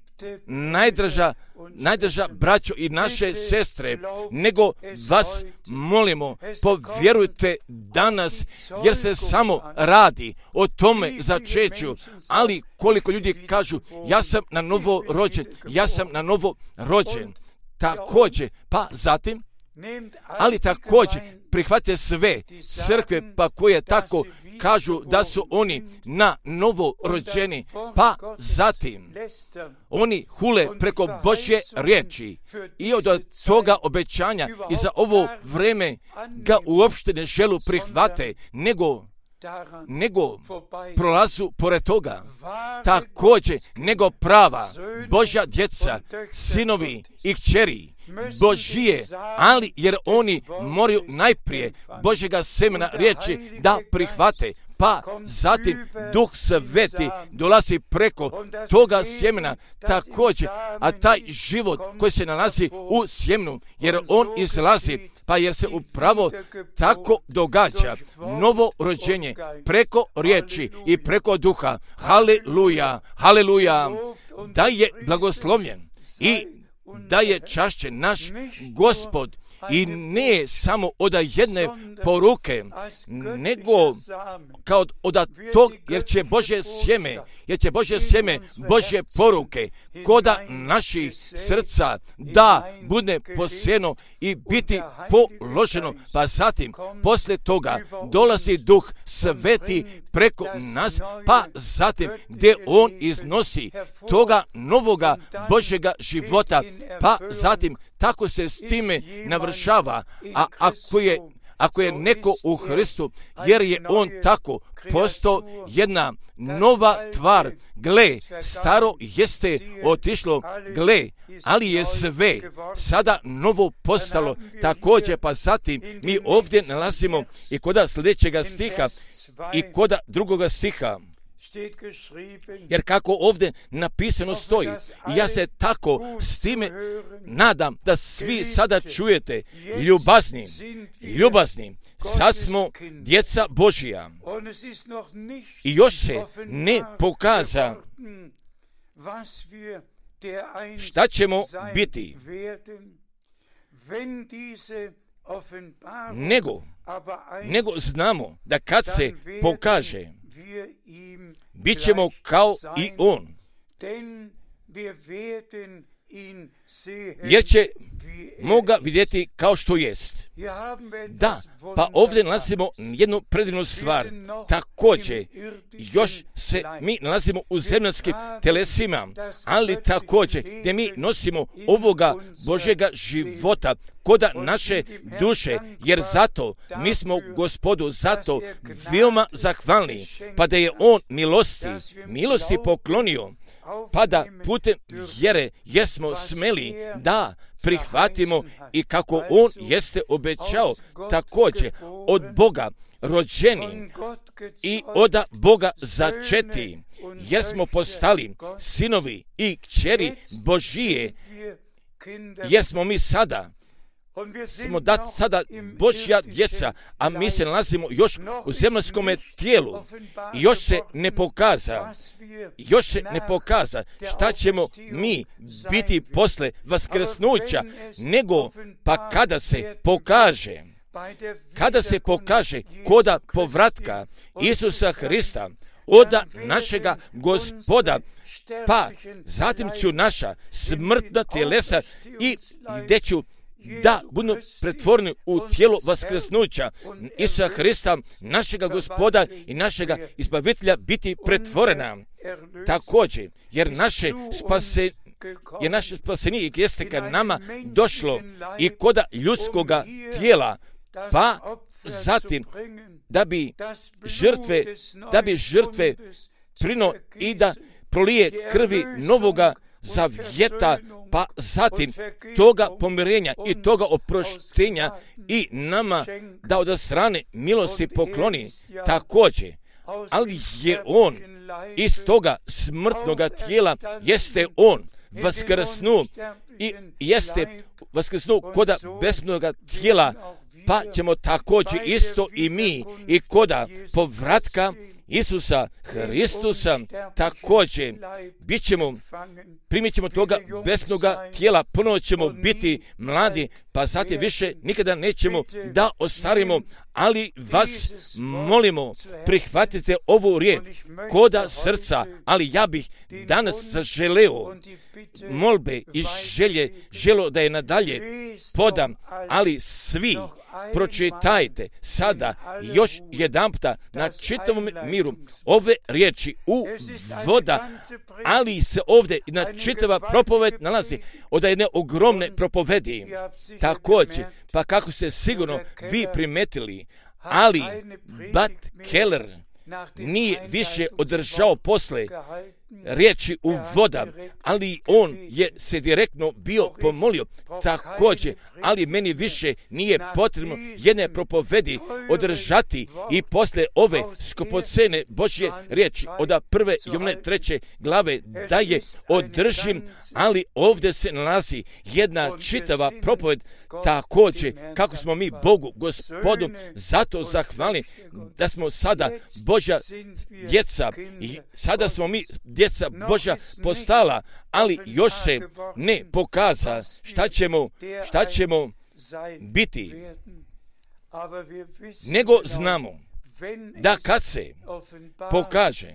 Najdraža, najdraža braćo i naše sestre, nego vas molimo, povjerujte danas, jer se samo radi o tome začeću, ali koliko ljudi kažu, ja sam na novo rođen, ja sam na novo rođen, također, pa zatim, ali također prihvate sve crkve, pa koje tako kažu da su oni na novo rođeni, pa zatim oni hule preko Božje riječi i od toga obećanja i za ovo vreme ga uopšte ne želu prihvate, nego nego prolazu pored toga, također nego prava Božja djeca, sinovi i kćeri Božije, ali jer oni moraju najprije Božjega semena riječi da prihvate, pa zatim Duh Sveti dolazi preko toga sjemena također, a taj život koji se nalazi u sjemenu, jer on izlazi, pa jer se upravo tako događa novo rođenje preko riječi i preko duha. Haleluja, haleluja, da je blagoslovljen i da je čašćen naš Gospod, i ne samo od jedne poruke, nego kao od tog, jer će Božje sjeme, jer će Božje sjeme, Božje poruke, koda naših srca da bude posjeno i biti položeno, pa zatim poslije toga dolazi Duh Sveti preko nas, pa zatim gdje on iznosi toga novoga Božjega života, pa zatim tako se s time navršava. A ako je, ako je neko u Hristu, jer je on tako postao jedna nova tvar, gle, staro jeste otišlo, gle, ali je sve sada novo postalo. Također, pa zatim mi ovdje nalazimo i koda sljedećega stiha i koda drugoga stiha. Jer kako ovdje napisano stoji, ja se tako s time nadam da svi sada čujete, ljubazni, ljubazni, sad smo djeca Božija i još se ne pokaza šta ćemo biti, nego, nego znamo da kad se pokaže, bit ćemo kao i on, jer ćemo ga vidjeti kao što jest. Da, pa ovdje nalazimo jednu predivnu stvar. Također, još se mi nalazimo u zemaljskim telesima, ali također gdje mi nosimo ovoga Božjega života koda naše duše, jer zato mi smo Gospodu zato veoma zahvalni, pa da je on milosti, milosti poklonio, pa da putem vjere jesmo smeli da prihvatimo i kako on jeste obećao, također od Boga rođeni i od Boga začeti, jer smo postali sinovi i kćeri Božije, jer smo mi sada smo da sada Božja djeca, a mi se nalazimo još u zemaljskom tijelu i još se ne pokaza, još se ne pokaza šta ćemo mi biti posle vaskrsnuća, nego pa kada se pokaže, kada se pokaže koda povratka Isusa Hrista, oda našega Gospoda, pa zatim ću naša smrtna tjelesa i gdje ću da budu pretvoreni u tijelo vaskrsnuća Isusa Hrista, našega Gospoda i našega izbavitelja biti pretvorena. Također, jer naše spase, jer naše spasenje jeste ka nama došlo i koda ljudskoga tijela, pa zatim da bi žrtve, da bi žrtve prino i da prolije krvi novoga zavjeta, pa zatim toga pomirenja i toga oproštenja i nama da od strane milosti pokloni također. Ali je on iz toga smrtnoga tijela, jeste on vaskrsnu i jeste vaskrsnu koda besmrtnoga tijela, pa ćemo također isto i mi i koda povratka Isusa Hristusa također bit ćemo, primit ćemo toga besmrtnoga tijela, ponovo ćemo biti mladi, pa zatim više nikada nećemo da ostarimo, ali vas molimo, prihvatite ovu riječ koda srca, ali ja bih danas zaželeo molbe i želje, želo da je nadalje podam, ali svi pročitajte sada još jedanputa na čitavom miru ove riječi u voda, ali se ovdje na čitava propoved nalazi od jedne ogromne propovedi. Također, pa kako ste sigurno vi primetili, ali Bud Keller nije više održao posle riječi u voda, ali on je se direktno bio pomolio također, ali meni više nije potrebno jedne propovedi održati i posle ove skupocene Božje riječi od prve Jovane treće glave da je održim, ali ovdje se nalazi jedna čitava propoved također kako smo mi Bogu Gospodu zato zahvalni da smo sada Božja djeca i sada smo mi djeca Božja postala, ali još se ne pokaza šta ćemo, šta ćemo biti, nego znamo da kad se pokaže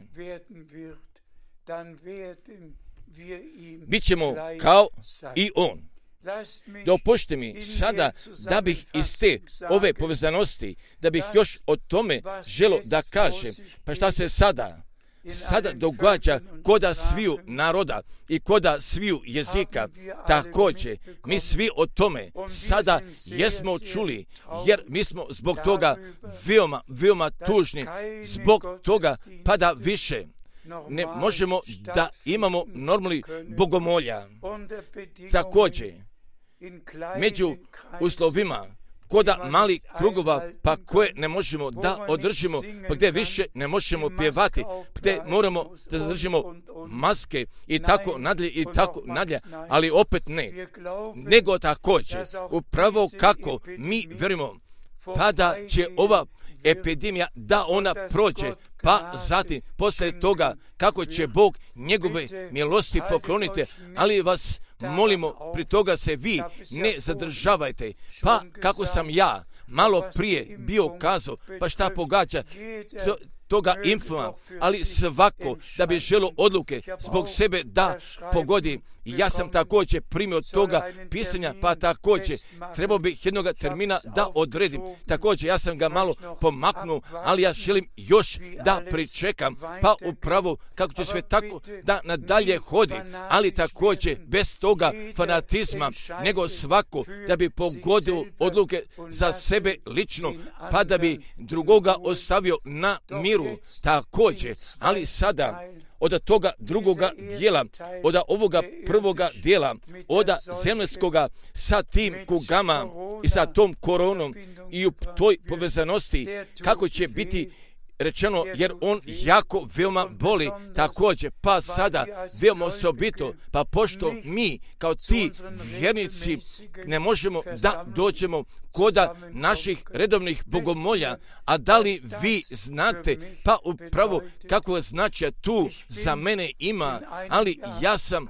bit ćemo kao i on. Dopušti mi sada da bih iz te ove povezanosti, da bih još o tome želo da kažem, pa šta se sada sada događa koda sviju naroda i koda sviju jezika. Također, mi svi o tome sada jesmo čuli, jer mi smo zbog toga veoma, veoma tužni, zbog toga pa da više ne možemo da imamo normalni bogomolja. Također, među uslovima koda mali krugova, pa koje ne možemo da održimo, pa gdje više ne možemo pjevati, gdje moramo da držimo maske i tako nadalje i tako nadalje, ali opet ne. Nego također, upravo kako mi vjerujemo, pa da će ova epidemija da ona prođe, pa zatim posle toga kako će Bog njegove milosti pokloniti, ali vas molimo, pri toga se vi ne zadržavajte, pa kako sam ja malo prije bio kazao, pa šta pogađa to, toga influa, ali svako da bi želo odluke zbog sebe da pogodi. Ja sam također primio toga pisanja, pa također trebao bih jednog termina da odredim. Također ja sam ga malo pomaknuo, ali ja želim još da pričekam, pa upravo kako će sve tako da nadalje hodi, ali također bez toga fanatizma, nego svako da bi pogodio odluke za sebe lično, pa da bi drugoga ostavio na miru. Također, ali sada od toga drugoga dijela, od ovoga prvoga dijela, od zemljskoga sa tim kugama i sa tom koronom i u toj povezanosti, kako će biti rečeno, jer on jako veoma boli, također, pa sada veoma osobito, pa pošto mi kao ti vjernici ne možemo da dođemo koda naših redovnih bogomolja, a da li vi znate, pa upravo kako značaj tu za mene ima, ali ja sam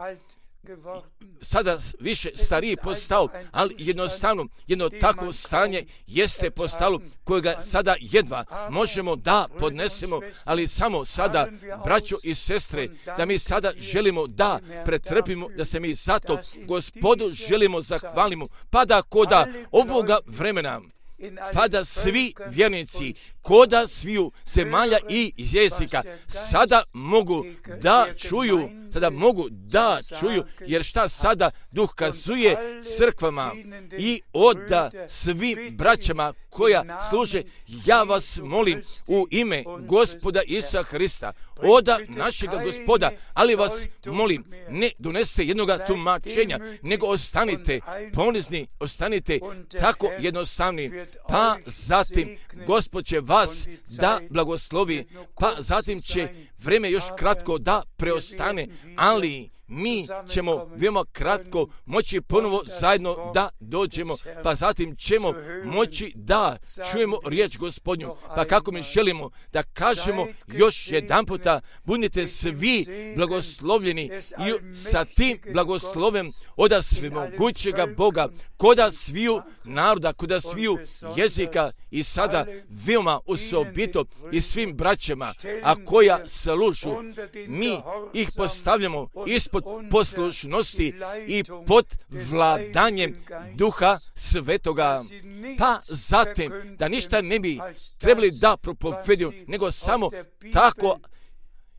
sada više stariji postao, ali jednostavno jedno takvo stanje jeste postalo kojega sada jedva možemo da podnesemo, ali samo sada, braćo i sestre, da mi sada želimo da pretrpimo, da se mi zato Gospodu želimo zahvalimo, pa da koda ovoga vremena, pa da svi vjernici koda sviju zemalja i jezika sada mogu da čuju, sada mogu da čuju, jer šta sada Duh kazuje crkvama i oda svim braćama koja služe, ja vas molim u ime Gospoda Isusa Hrista, oda našega Gospoda, ali vas molim, ne donesite jednoga tumačenja, nego ostanite ponizni, ostanite tako jednostavni, pa zatim Gospod će vas da blagoslovi, pa zatim će vreme još kratko da preostane, ali mi ćemo veoma kratko moći ponovo zajedno da dođemo, pa zatim ćemo moći da čujemo riječ Gospodnju. Pa kako mi želimo da kažemo još jedan puta, budite svi blagoslovljeni i sa tim blagoslovem oda svemogućega Boga, koda sviju naroda, koda sviju jezika i sada veoma osobito i svim braćama, a koja služu, mi ih postavljamo ispod poslušnosti i pod vladanjem Duha Svetoga, pa zatim da ništa ne bi trebali da propoveduju, nego samo tako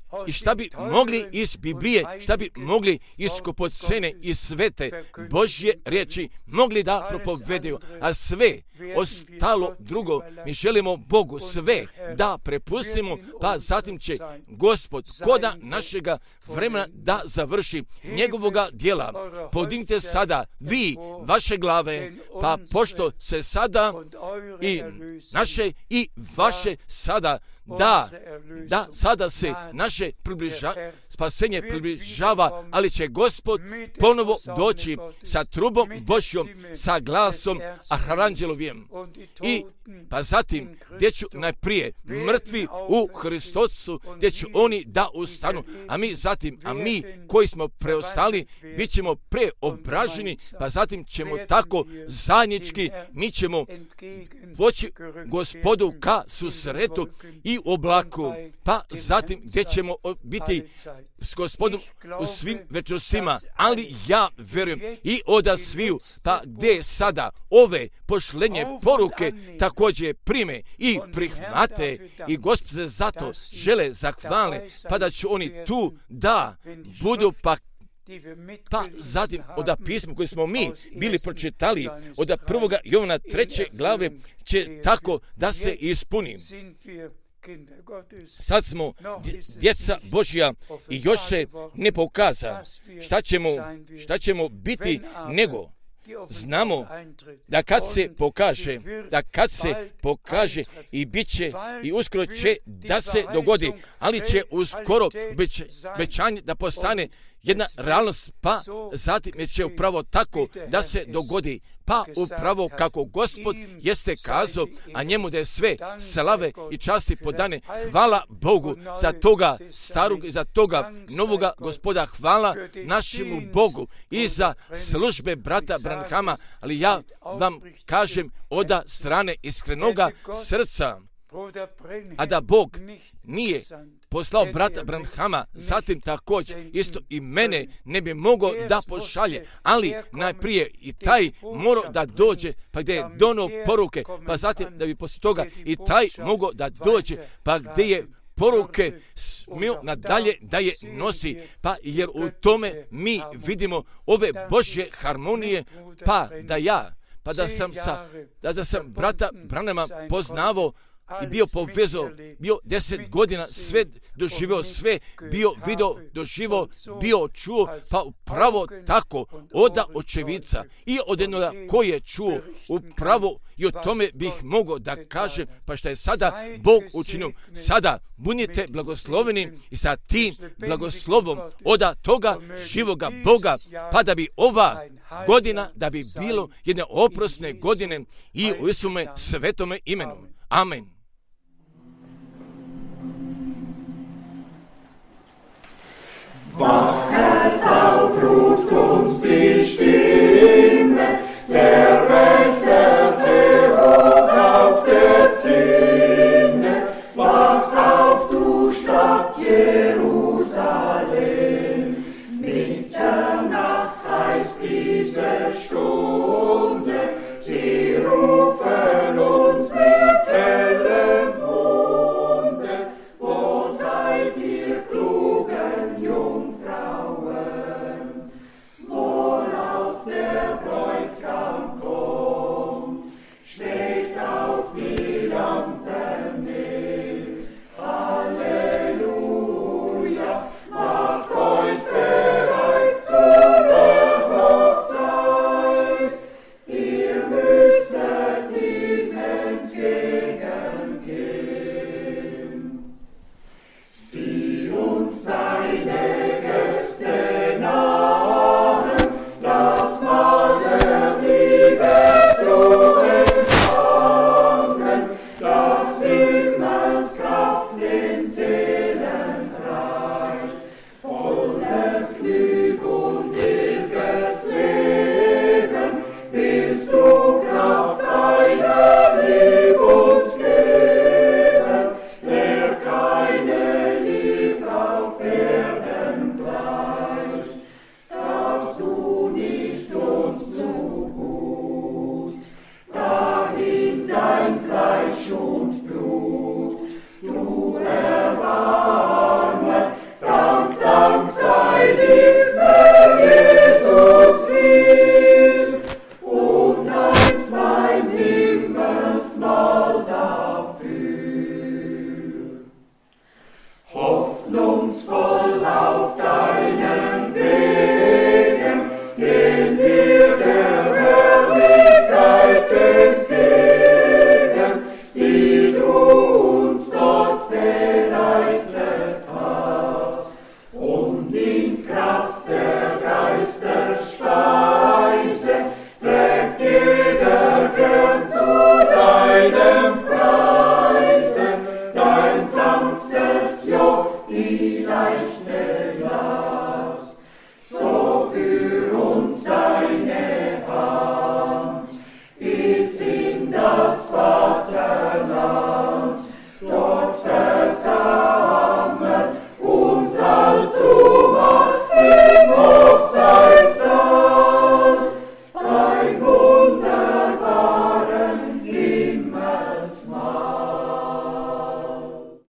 i šta bi mogli iz Biblije, šta bi mogli iz skupocene i svete Božje riječi mogli da propovedaju, a sve ostalo drugo mi želimo Bogu sve da prepustimo, pa zatim će Gospod koda našega vremena da završi njegovoga djela. Podignite sada vi vaše glave, pa pošto se sada i naše i vaše sada da, da sada se naše približa, spasenje približava, ali će Gospod ponovo doći sa trubom Božjom, sa glasom aranđelovim. I pa zatim, gdje ću najprije mrtvi u Hristosu, gdje ću oni da ustanu, a mi zatim, a mi koji smo preostali, bit ćemo preobraženi, pa zatim ćemo tako zajednički, mi ćemo poći Gospodu ka susretu i oblaku, pa zatim gdje ćemo biti s Gospodom u svim večnostima, ali ja vjerujem i oda sviju, pa gdje sada ove pošlenje poruke također prime i prihvate i Gospod se zato žele zahvale, pa da će oni tu da budu pa Pa zatim od pisma koje smo mi bili pročitali od prvoga Jovana treće glave će tako da se ispuni. Sad smo djeca Božja i još se ne pokaza šta ćemo, šta ćemo biti, nego znamo da kad se pokaže, da kad se pokaže i bit će i uskoro će da se dogodi, ali će uskoro obećanje da postane jedna realnost, pa zatim će upravo tako da se dogodi, pa upravo kako Gospod jeste kazao, a njemu da je sve slave i časti podane. Hvala Bogu za toga starog i za toga novoga Gospoda, hvala našemu Bogu i za službe brata Branhama, ali ja vam kažem od strane iskrenoga srca, a da Bog nije poslao brata Branhama, zatim također isto i mene ne bi mogao da pošalje, ali najprije i taj morao da dođe, pa gdje je dono poruke, pa zatim da bi poslije toga i taj mogao da dođe, pa gdje je poruke smio nadalje da je nosi, pa jer u tome mi vidimo ove Božje harmonije, pa da ja, pa da sam sa, da, da sam brata Branhama poznavao i bio povezao, bio deset godina, sve doživio, sve bio video, doživio, bio čuo, pa upravo tako oda očevica i od jednoga koji je čuo, upravo i o tome bih mogao da kažem, pa što je sada Bog učinio. Sada budite blagosloveni i sa tim blagoslovom oda toga živoga Boga, pa da bi ova godina, da bi bilo jedne oprosne godine i u Isume svetome imenu. Amen. Wachet auf, ruft uns die Stimme, der Wächter sehr hoch auf der Zinne. Wach auf, du Stadt Jerusalem, Mitternacht heißt diese Stunde, sie rufen uns mit hellem Munde, wo seid ihr klugen Jungfrauen, wohlauf der Bräutigam kommt, steht auf die Lampen mit, Halleluja, macht euch bereit zur Hochzeit, ihr müsstet ihm entgegengehen. Sieh uns deine